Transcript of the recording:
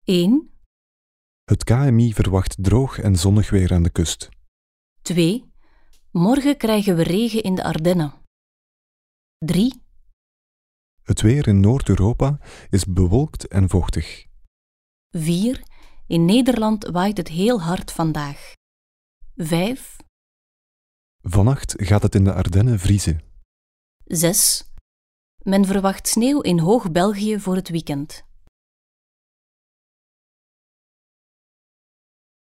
1. Het KMI verwacht droog en zonnig weer aan de kust. 2. Morgen krijgen we regen in de Ardennen. 3. Het weer in Noord-Europa is bewolkt en vochtig. 4. In Nederland waait het heel hard vandaag. 5. Vannacht gaat het in de Ardennen vriezen. 6. Men verwacht sneeuw in Hoog-België voor het weekend.